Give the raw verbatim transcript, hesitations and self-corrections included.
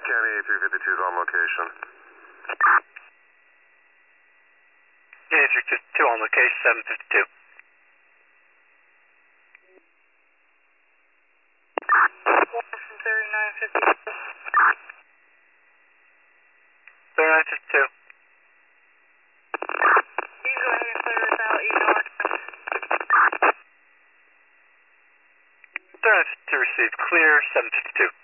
County A three fifty-two is on location. Unit three fifty-two on location, seven fifty-two. From thirty-nine fifty-two. thirty-nine fifty-two. You can go ahead and clear us out, you know. thirty-nine fifty-two received, clear, seven fifty-two.